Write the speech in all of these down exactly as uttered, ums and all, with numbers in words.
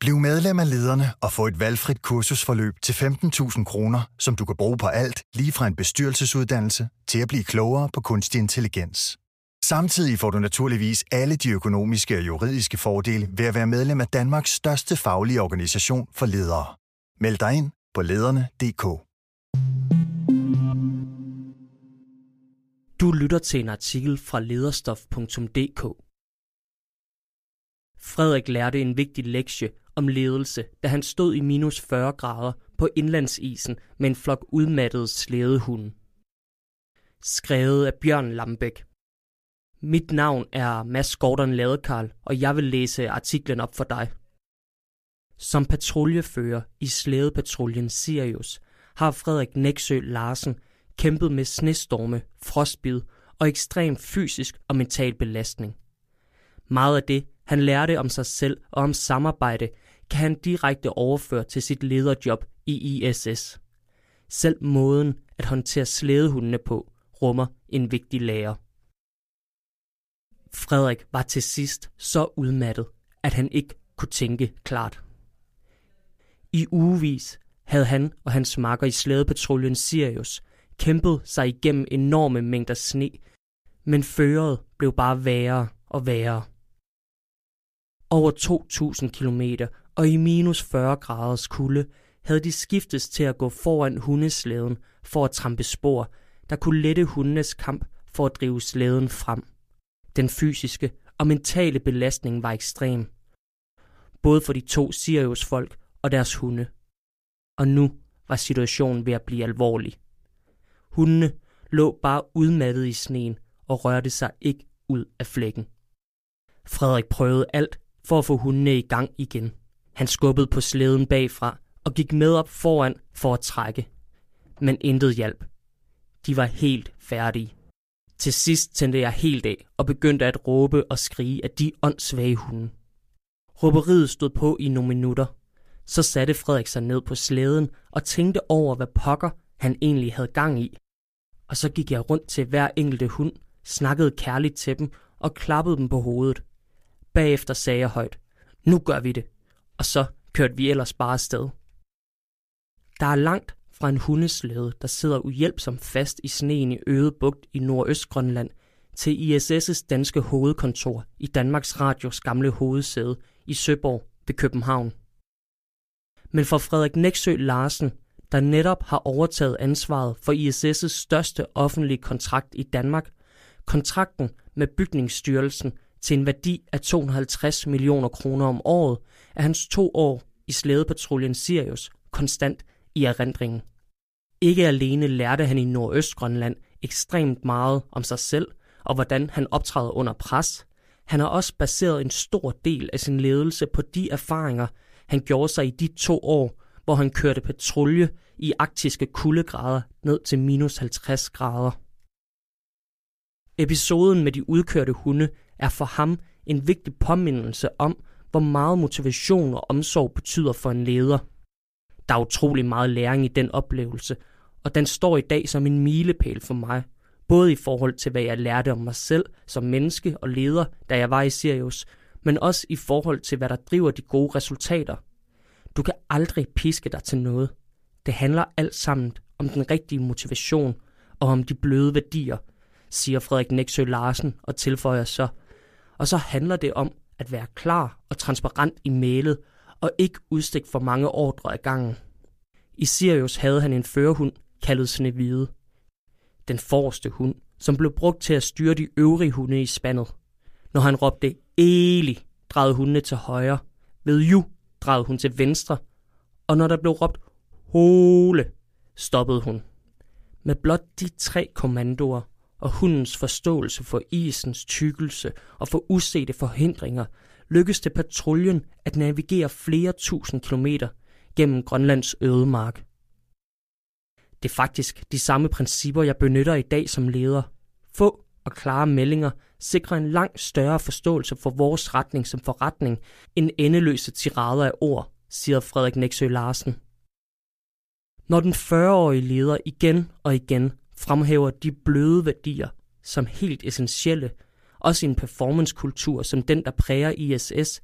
Bliv medlem af Lederne og få et valgfrit kursusforløb til femten tusind kroner, som du kan bruge på alt, lige fra en bestyrelsesuddannelse til at blive klogere på kunstig intelligens. Samtidig får du naturligvis alle de økonomiske og juridiske fordele ved at være medlem af Danmarks største faglige organisation for ledere. Meld dig ind på lederne punktum d k. Du lytter til en artikel fra lederstof punktum d k. Frederik lærte en vigtig lektie om ledelse, da han stod i minus fyrre grader på indlandsisen med en flok udmattede slædehunde. Skrevet af Bjørn Lambæk. Mit navn er Mads Gordon Ladekarl, og jeg vil læse artiklen op for dig. Som patruljefører i slædepatruljen Sirius har Frederik Nexø Larsen kæmpet med snestorme, frostbid og ekstrem fysisk og mental belastning. Meget af det, han lærte om sig selv og om samarbejde, kan han direkte overføre til sit lederjob i I S S. Selv måden at håndtere slædehundene på rummer en vigtig lære. Frederik var til sidst så udmattet, at han ikke kunne tænke klart. I ugevis havde han og hans makker i slædepatruljen Sirius kæmpet sig igennem enorme mængder sne, men føret blev bare værre og værre. Over to tusind kilometer og i minus fyrre graders kulde havde de skiftes til at gå foran hundeslæden for at trampe spor, der kunne lette hundenes kamp for at drive slæden frem. Den fysiske og mentale belastning var ekstrem, både for de to Sirius-folk og deres hunde. Og nu var situationen ved at blive alvorlig. Hundene lå bare udmattet i sneen og rørte sig ikke ud af flækken. Frederik prøvede alt for at få hundene i gang igen. Han skubbede på slæden bagfra og gik med op foran for at trække. Men intet hjalp. De var helt færdige. Til sidst tændte jeg helt af og begyndte at råbe og skrige af de åndssvage hunde. Råberiet stod på i nogle minutter. Så satte Frederik sig ned på slæden og tænkte over, hvad pokker han egentlig havde gang i. Og så gik jeg rundt til hver enkelte hund, snakkede kærligt til dem og klappede dem på hovedet. Bagefter sagde jeg højt, nu gør vi det, og så kørte vi ellers bare afsted. Der er langt fra en hundeslæde, der sidder uhjælpsomt fast i sneen i Øde Bugt i Nordøstgrønland, til I S S' danske hovedkontor i Danmarks Radios gamle hovedsæde i Søborg ved København. Men for Frederik Nexø Larsen, der netop har overtaget ansvaret for I S S' største offentlige kontrakt i Danmark, kontrakten med Bygningsstyrelsen til en værdi af to hundrede og halvtreds millioner kroner om året, er hans to år i slædepatruljen Sirius konstant i erindringen. Ikke alene lærte han i Nordøstgrønland ekstremt meget om sig selv og hvordan han optræder under pres, han har også baseret en stor del af sin ledelse på de erfaringer, han gjorde sig i de to år, hvor han kørte patrulje i arktiske kuldegrader ned til minus halvtreds grader. Episoden med de udkørte hunde er for ham en vigtig påmindelse om, hvor meget motivation og omsorg betyder for en leder. Der er utrolig meget læring i den oplevelse, og den står i dag som en milepæl for mig, både i forhold til, hvad jeg lærte om mig selv som menneske og leder, da jeg var i Sirius, men også i forhold til, hvad der driver de gode resultater. Du kan aldrig piske dig til noget. Det handler alt sammen om den rigtige motivation og om de bløde værdier, siger Frederik Nexø Larsen og tilføjer så. Og så handler det om at være klar og transparent i mailet og ikke udstikke for mange ordre ad gangen. I Sirius havde han en førerhund kaldet Snehvide. Den forreste hund, som blev brugt til at styre de øvrige hunde i spandet. Når han råbte Eli, drejede hundene til højre. Ved Ju drejede hun til venstre. Og når der blev råbt Hole, stoppede hun. Med blot de tre kommandoer og hundens forståelse for isens tykkelse og for usete forhindringer, lykkedes det patruljen at navigere flere tusind kilometer gennem Grønlands ødemark. Det er faktisk de samme principper, jeg benytter i dag som leder. Få og klare meldinger sikrer en langt større forståelse for vores retning som forretning end endeløse tirader af ord, siger Frederik Nexø Larsen. Når den fyrre-årige leder igen og igen fremhæver de bløde værdier som helt essentielle, også i en performancekultur som den, der præger I S S,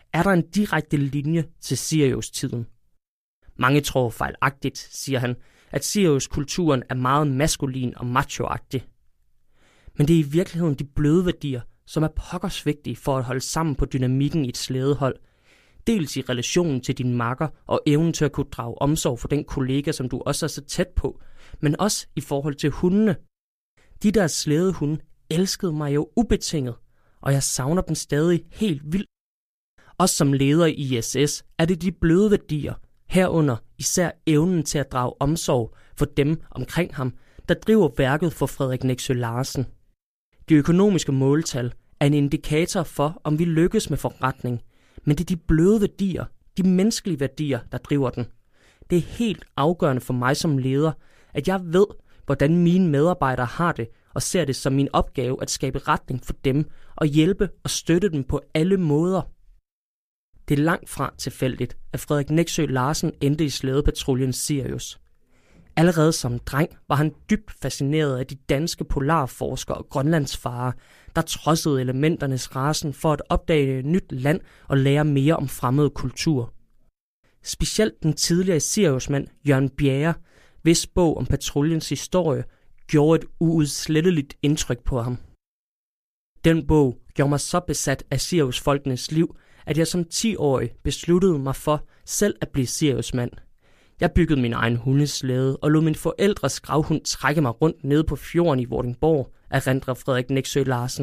er der en direkte linje til Sirius-tiden. Mange tror fejlagtigt, siger han, at Sirius-kulturen er meget maskulin og machoagtig. Men det er i virkeligheden de bløde værdier, som er pokkers vigtige for at holde sammen på dynamikken i et slædehold. Dels i relationen til din makker og evnen til at kunne drage omsorg for den kollega, som du også er så tæt på, men også i forhold til hundene. De der slædehunde elskede mig jo ubetinget, og jeg savner dem stadig helt vildt. Også som leder i I S S er det de bløde værdier, herunder især evnen til at drage omsorg for dem omkring ham, der driver værket for Frederik Nexø Larsen. De økonomiske måltal er en indikator for, om vi lykkes med forretning, men det er de bløde værdier, de menneskelige værdier, der driver den. Det er helt afgørende for mig som leder, at jeg ved, hvordan mine medarbejdere har det, og ser det som min opgave at skabe retning for dem og hjælpe og støtte dem på alle måder. Det er langt fra tilfældigt, at Frederik Nexø Larsen endte i slædepatruljen Sirius. Allerede som dreng var han dybt fascineret af de danske polarforskere og grønlandsfarer, der trodsede elementernes rasen for at opdage et nyt land og lære mere om fremmede kultur. Specielt den tidligere Siriusmand Jørgen Bjerre, hvis bog om patruljens historie, gjorde et uudsletteligt indtryk på ham. Den bog gjorde mig så besat af Sirius-folkenes liv, at jeg som ti-årig besluttede mig for selv at blive Siriusmand. Jeg byggede min egen hundeslæde og lod min forældres gravhund trække mig rundt nede på fjorden i Vordingborg, erindrer Frederik Nexø Larsen.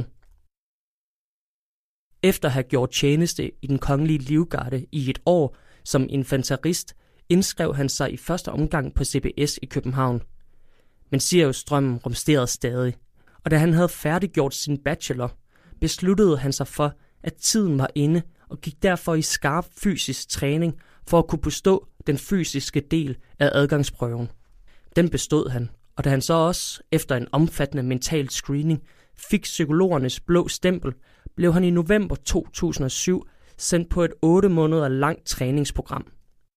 Efter at have gjort tjeneste i den kongelige livgarde i et år som infanterist, indskrev han sig i første omgang på C B S i København. Men Sirius-drømmen rumsterede stadig, og da han havde færdiggjort sin bachelor, besluttede han sig for, at tiden var inde og gik derfor i skarp fysisk træning for at kunne bestå den fysiske del af adgangsprøven. Den bestod han, og da han så også, efter en omfattende mental screening, fik psykologernes blå stempel, blev han i november to tusind og syv sendt på et otte måneder langt træningsprogram.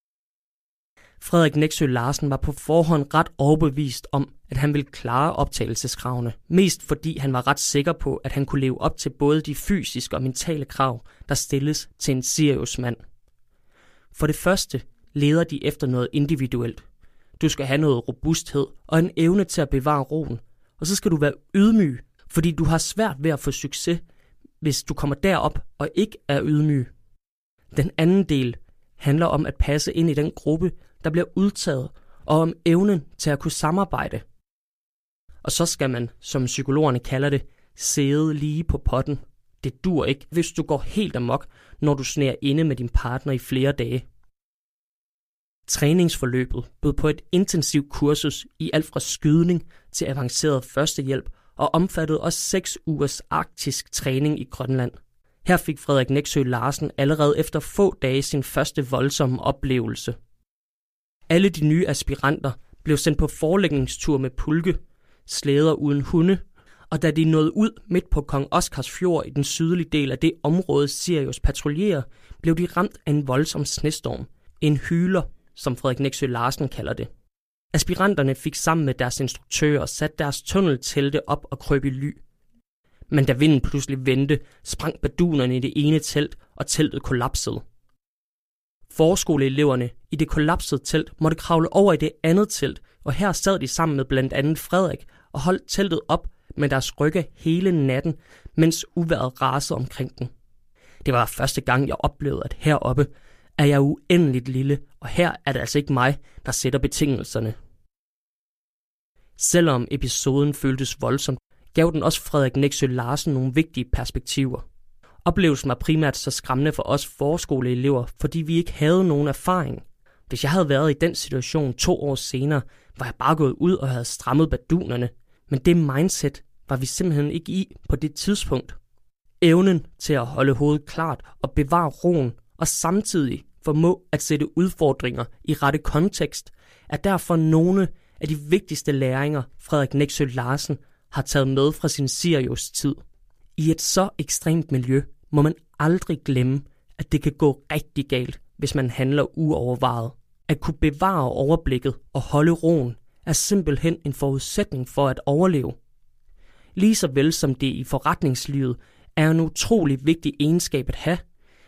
Frederik Nexø Larsen var på forhånd ret overbevist om, at han ville klare optagelseskravene, mest fordi han var ret sikker på, at han kunne leve op til både de fysiske og mentale krav, der stilles til en Sirius-mand. For det første leder de efter noget individuelt. Du skal have noget robusthed og en evne til at bevare roen, og så skal du være ydmyg, fordi du har svært ved at få succes, hvis du kommer derop og ikke er ydmyg. Den anden del handler om at passe ind i den gruppe, der bliver udtaget, og om evnen til at kunne samarbejde. Og så skal man, som psykologerne kalder det, sidde lige på potten. Det dur ikke, hvis du går helt amok, når du sneer inde med din partner i flere dage. Træningsforløbet bød på et intensivt kursus i alt fra skydning til avanceret førstehjælp og omfattede også seks ugers arktisk træning i Grønland. Her fik Frederik Nexø Larsen allerede efter få dage sin første voldsomme oplevelse. Alle de nye aspiranter blev sendt på forlægningstur med pulke, slæder uden hunde, og da de nåede ud midt på Kong Oscars Fjord i den sydlige del af det område Sirius patruljerer, blev de ramt af en voldsom snestorm, en hyler, som Frederik Nexø Larsen kalder det. Aspiranterne fik sammen med deres instruktører sat deres tunneltelte op og krøb i ly. Men da vinden pludselig vendte, sprang badunerne i det ene telt, og teltet kollapsede. Forskoleeleverne i det kollapsede telt måtte kravle over i det andet telt, og her sad de sammen med blandt andet Frederik og holdt teltet op med deres rygge hele natten, mens uvejret rasede omkring den. Det var første gang, jeg oplevede, at heroppe er jeg uendeligt lille, og her er det altså ikke mig, der sætter betingelserne. Selvom episoden føltes voldsomt, gav den også Frederik Nexø Larsen nogle vigtige perspektiver. Oplevelsen var primært så skræmmende for os forskoleelever, fordi vi ikke havde nogen erfaring. Hvis jeg havde været i den situation to år senere, var jeg bare gået ud og havde strammet badunerne. Men det mindset var vi simpelthen ikke i på det tidspunkt. Evnen til at holde hovedet klart og bevare roen, og samtidig formå at sætte udfordringer i rette kontekst, er derfor nogle af de vigtigste læringer, Frederik Nexø Larsen har taget med fra sin Sirius-tid. I et så ekstremt miljø må man aldrig glemme, at det kan gå rigtig galt, hvis man handler uovervejet. At kunne bevare overblikket og holde roen er simpelthen en forudsætning for at overleve. Lige så vel som det i forretningslivet er en utrolig vigtig egenskab at have,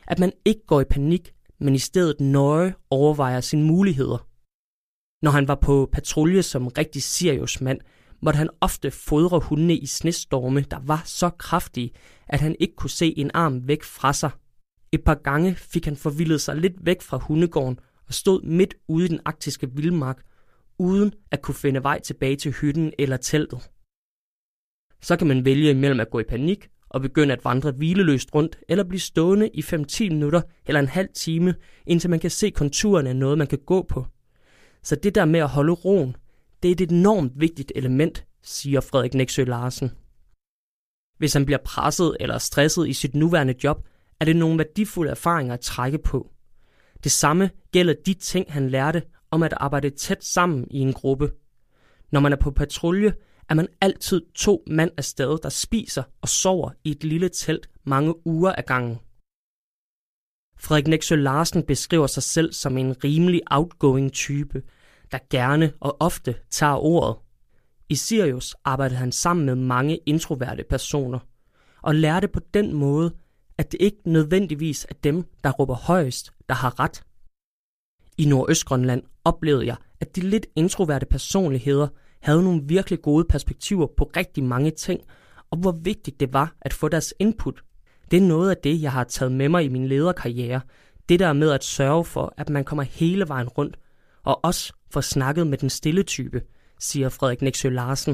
at man ikke går i panik, men i stedet nøje overvejer sine muligheder. Når han var på patrulje som rigtig Sirius-mand, måtte han ofte fodre hundene i snestorme, der var så kraftige, at han ikke kunne se en arm væk fra sig. Et par gange fik han forvildet sig lidt væk fra hundegården og stod midt ude i den arktiske vildmark, uden at kunne finde vej tilbage til hytten eller teltet. Så kan man vælge imellem at gå i panik og begynde at vandre hvileløst rundt, eller blive stående i fem til ti minutter eller en halv time, indtil man kan se konturerne af noget, man kan gå på. Så det der med at holde roen, det er et enormt vigtigt element, siger Frederik Nexø Larsen. Hvis han bliver presset eller stresset i sit nuværende job, er det nogle værdifulde erfaringer at trække på. Det samme gælder de ting, han lærte om at arbejde tæt sammen i en gruppe. Når man er på patrulje, er man altid to mand afsted, der spiser og sover i et lille telt mange uger ad gangen. Frederik Nexø Larsen beskriver sig selv som en rimelig outgoing type, der gerne og ofte tager ordet. I Sirius arbejdede han sammen med mange introverte personer, og lærte på den måde, at det ikke nødvendigvis er dem, der råber højest, der har ret. I Nordøstgrønland oplevede jeg, at de lidt introverte personligheder havde nogle virkelig gode perspektiver på rigtig mange ting, og hvor vigtigt det var at få deres input. Det er noget af det, jeg har taget med mig i min lederkarriere. Det der med at sørge for, at man kommer hele vejen rundt, og også får snakket med den stille type, siger Frederik Nexø Larsen.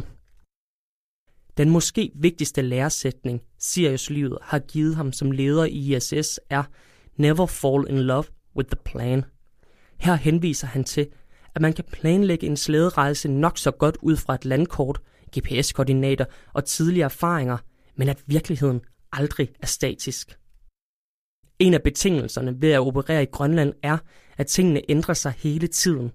Den måske vigtigste læresætning, Sirius-livet har givet ham som leder i I S S, er Never fall in love with the plan. Her henviser han til, at man kan planlægge en slæderejse nok så godt ud fra et landkort, G P S-koordinater og tidligere erfaringer, men at virkeligheden aldrig er statisk. En af betingelserne ved at operere i Grønland er, at tingene ændrer sig hele tiden.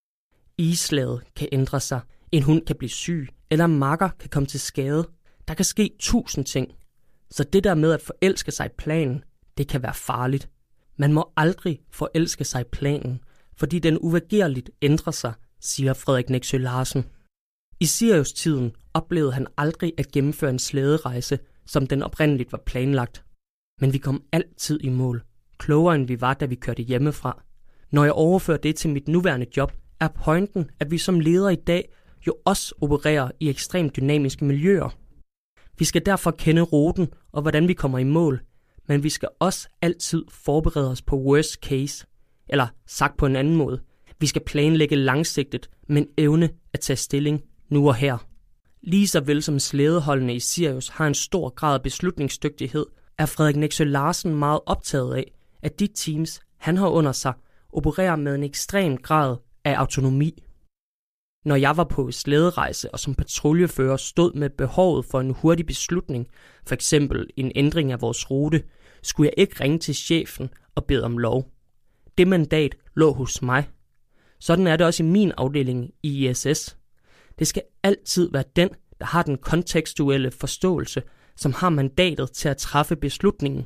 Islaget kan ændre sig, en hund kan blive syg, eller en makker kan komme til skade. Der kan ske tusind ting. Så det der med at forelske sig i planen, det kan være farligt. Man må aldrig forelske sig i planen, fordi den uvægerligt ændrer sig, siger Frederik Nexø Larsen. I Sirius-tiden oplevede han aldrig at gennemføre en slæderejse, som den oprindeligt var planlagt. Men vi kom altid i mål, klogere end vi var, da vi kørte hjemmefra. Når jeg overfører det til mit nuværende job, er pointen, at vi som ledere i dag jo også opererer i ekstremt dynamiske miljøer. Vi skal derfor kende ruten og hvordan vi kommer i mål, men vi skal også altid forberede os på worst case. Eller sagt på en anden måde, vi skal planlægge langsigtet, men evne at tage stilling nu og her. Lige så vel som slædeholdene i Sirius har en stor grad af beslutningsdygtighed, er Frederik Nexø Larsen meget optaget af, at de teams, han har under sig, opererer med en ekstrem grad af autonomi. Når jeg var på slæderejse og som patruljefører stod med behovet for en hurtig beslutning, for eksempel en ændring af vores rute, skulle jeg ikke ringe til chefen og bede om lov. Det mandat lå hos mig. Sådan er det også i min afdeling i I S S. Det skal altid være den, der har den kontekstuelle forståelse, som har mandatet til at træffe beslutningen.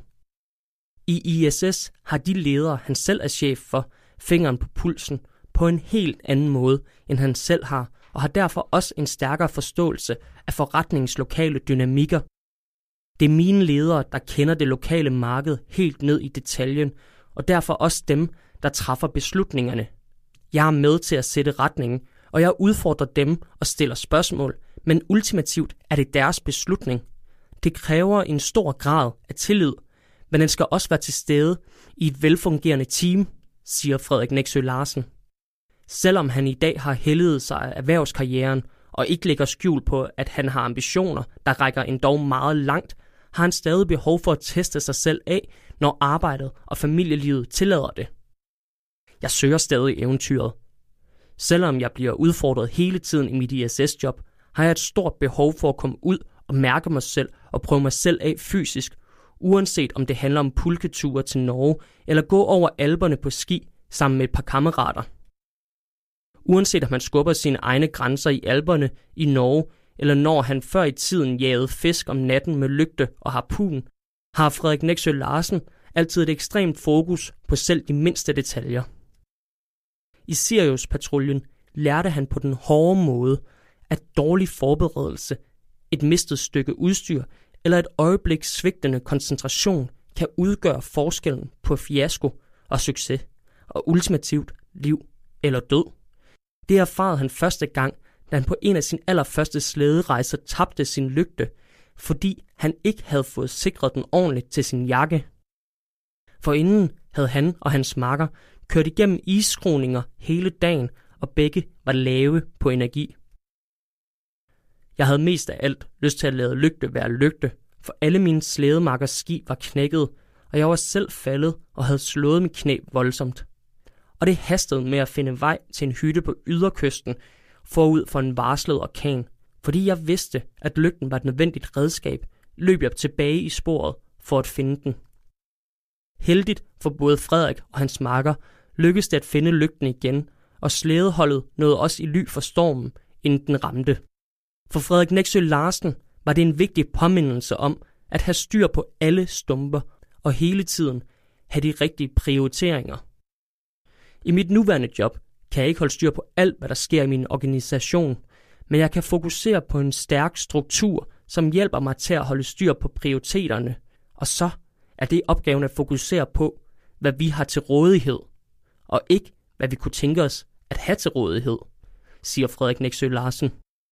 I I S S har de ledere, han selv er chef for, fingeren på pulsen på en helt anden måde, end han selv har, og har derfor også en stærkere forståelse af forretningens lokale dynamikker. Det er mine ledere, der kender det lokale marked helt ned i detaljen, og derfor også dem, der træffer beslutningerne. Jeg er med til at sætte retningen, og jeg udfordrer dem og stiller spørgsmål, men ultimativt er det deres beslutning. Det kræver en stor grad af tillid, men den skal også være til stede i et velfungerende team, siger Frederik Nexø Larsen. Selvom han i dag har helliget sig af erhvervskarrieren og ikke lægger skjul på, at han har ambitioner, der rækker endog meget langt, har han stadig behov for at teste sig selv af, når arbejdet og familielivet tillader det. Jeg søger stadig eventyret. Selvom jeg bliver udfordret hele tiden i mit I S S-job, har jeg et stort behov for at komme ud og mærke mig selv og prøve mig selv af fysisk, uanset om det handler om pulketure til Norge eller gå over Alperne på ski sammen med et par kammerater. Uanset om man skubber sine egne grænser i Alperne i Norge, eller når han før i tiden jagede fisk om natten med lygte og harpun, har Frederik Nexø Larsen altid et ekstremt fokus på selv de mindste detaljer. I Sirius-patruljen lærte han på den hårde måde, at dårlig forberedelse, et mistet stykke udstyr eller et øjebliks svigtende koncentration kan udgøre forskellen på fiasko og succes, og ultimativt liv eller død. Det erfarede han første gang, da han på en af sine allerførste slæderejser tabte sin lygte, fordi han ikke havde fået sikret den ordentligt til sin jakke. Forinden havde han og hans makker kørt igennem isskroninger hele dagen, og begge var lave på energi. Jeg havde mest af alt lyst til at lade lygte være lygte, for alle mine slædemakkers ski var knækket, og jeg var selv faldet og havde slået mit knæ voldsomt. Og det hastede med at finde vej til en hytte på yderkysten forud for en varslet orkan. Fordi jeg vidste, at lygten var et nødvendigt redskab, løb jeg tilbage i sporet for at finde den. Heldigt for både Frederik og hans makker lykkedes det at finde lygten igen, og slædeholdet nåede også i ly for stormen, inden den ramte. For Frederik Nexø Larsen var det en vigtig påmindelse om at have styr på alle stumper og hele tiden have de rigtige prioriteringer. I mit nuværende job kan jeg ikke holde styr på alt, hvad der sker i min organisation, men jeg kan fokusere på en stærk struktur, som hjælper mig til at holde styr på prioriteterne, og så er det opgaven at fokusere på, hvad vi har til rådighed, og ikke hvad vi kunne tænke os at have til rådighed, siger Frederik Nexø Larsen.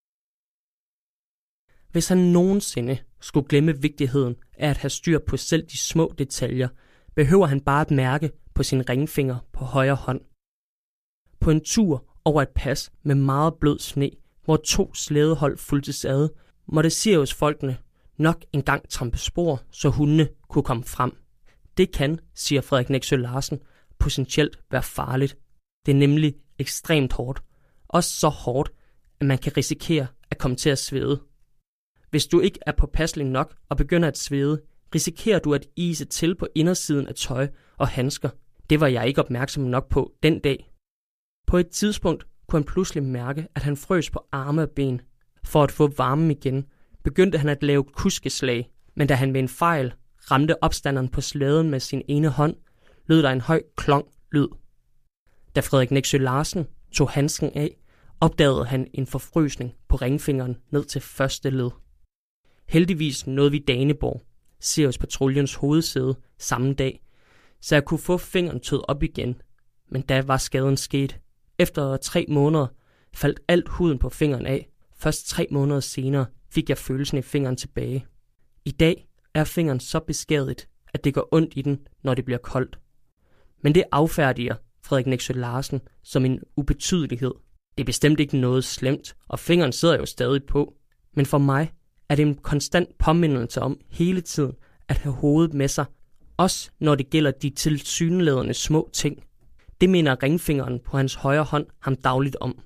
Hvis han nogensinde skulle glemme vigtigheden af at have styr på selv de små detaljer, behøver han bare at mærke på sin ringfinger på højre hånd. På en tur over et pas med meget blød sne, hvor to slædehold fulgtes ad, måtte Sirius-folkene nok engang trampe spor, så hundene kunne komme frem. Det kan, siger Frederik Nexø Larsen, potentielt være farligt. Det er nemlig ekstremt hårdt. Også så hårdt, at man kan risikere at komme til at svede. Hvis du ikke er påpasselig nok og begynder at svede, risikerer du at ise til på indersiden af tøj og handsker. Det var jeg ikke opmærksom nok på den dag. På et tidspunkt kunne han pludselig mærke, at han frøs på arme og ben. For at få varmen igen, begyndte han at lave kuskeslag, men da han ved en fejl ramte opstanderen på slæden med sin ene hånd, lød der en høj klong lyd. Da Frederik Nexø Larsen tog handsken af, opdagede han en forfrysning på ringfingeren ned til første led. Heldigvis nåede vi Daneborg, Sirius-patruljens hovedsæde, samme dag, så jeg kunne få fingeren tøet op igen, men da var skaden sket. Efter tre måneder faldt alt huden på fingeren af. Først tre måneder senere fik jeg følelsen i fingeren tilbage. I dag er fingeren så beskadiget, at det gør ondt i den, når det bliver koldt. Men det affærdiger Frederik Nexø Larsen som en ubetydelighed. Det er bestemt ikke noget slemt, og fingeren sidder jo stadig på. Men for mig er det en konstant påmindelse om hele tiden at have hovedet med sig, også når det gælder de tilsyneladende små ting. Det minder ringfingeren på hans højre hånd ham dagligt om.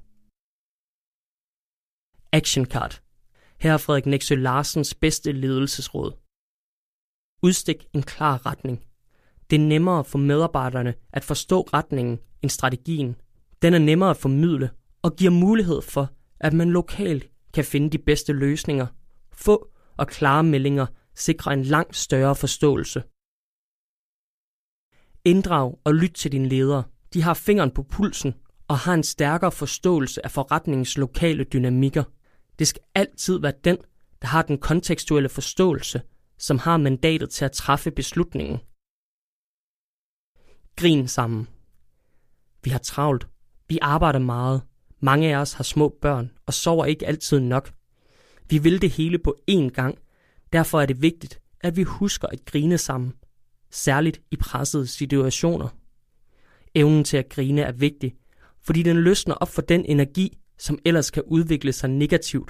Action card. Her er Frederik Nexø Larsens bedste ledelsesråd. Udstik en klar retning. Det er nemmere for medarbejderne at forstå retningen end strategien. Den er nemmere at formidle og giver mulighed for, at man lokalt kan finde de bedste løsninger. Få og klare meldinger sikrer en langt større forståelse. Inddrag og lyt til dine ledere. De har fingeren på pulsen og har en stærkere forståelse af forretningens lokale dynamikker. Det skal altid være den, der har den kontekstuelle forståelse, som har mandatet til at træffe beslutningen. Grin sammen. Vi har travlt. Vi arbejder meget. Mange af os har små børn og sover ikke altid nok. Vi vil det hele på én gang. Derfor er det vigtigt, at vi husker at grine sammen. Særligt i pressede situationer. Evnen til at grine er vigtig, fordi den løsner op for den energi, som ellers kan udvikle sig negativt.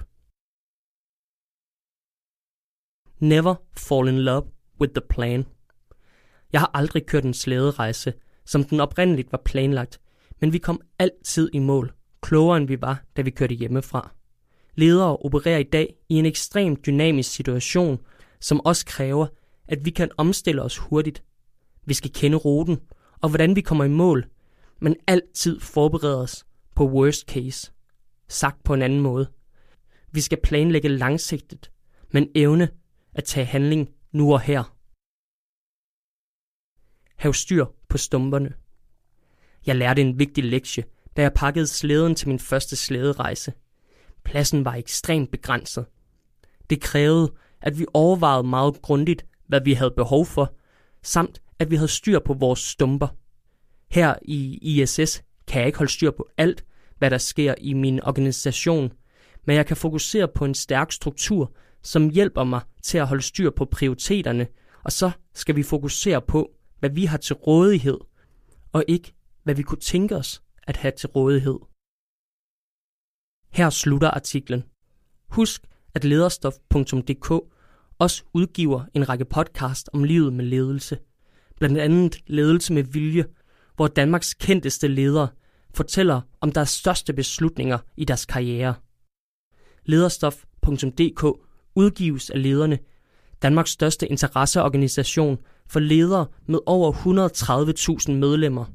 Never fall in love with the plan. Jeg har aldrig kørt en slæderejse, som den oprindeligt var planlagt, men vi kom altid i mål, klogere end vi var, da vi kørte hjemmefra. Ledere opererer i dag i en ekstremt dynamisk situation, som også kræver, at vi kan omstille os hurtigt. Vi skal kende ruten og hvordan vi kommer i mål, men altid forberede os på worst case. Sagt på en anden måde. Vi skal planlægge langsigtet, men evne at tage handling nu og her. Hav styr på stumperne. Jeg lærte en vigtig lektie, da jeg pakkede slæden til min første slæderejse. Pladsen var ekstremt begrænset. Det krævede, at vi overvejede meget grundigt, hvad vi havde behov for, samt at vi havde styr på vores stumper. Her i I S S kan jeg ikke holde styr på alt, hvad der sker i min organisation, men jeg kan fokusere på en stærk struktur, som hjælper mig til at holde styr på prioriteterne, og så skal vi fokusere på, hvad vi har til rådighed, og ikke hvad vi kunne tænke os at have til rådighed. Her slutter artiklen. Husk, at lederstof punktum d k også udgiver en række podcast om livet med ledelse. Blandt andet Ledelse med vilje, hvor Danmarks kendteste ledere fortæller om deres største beslutninger i deres karriere. lederstof punktum d k udgives af Lederne, Danmarks største interesseorganisation for ledere med over et hundrede og tredive tusind medlemmer.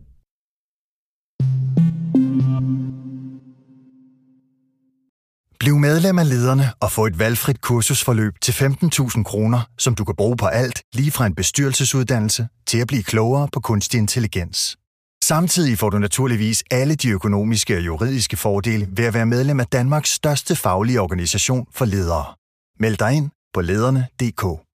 Bliv medlem af Lederne og få et valgfrit kursusforløb til femten tusind kroner, som du kan bruge på alt, lige fra en bestyrelsesuddannelse til at blive klogere på kunstig intelligens. Samtidig får du naturligvis alle de økonomiske og juridiske fordele ved at være medlem af Danmarks største faglige organisation for ledere. Meld dig ind på lederne punktum d k.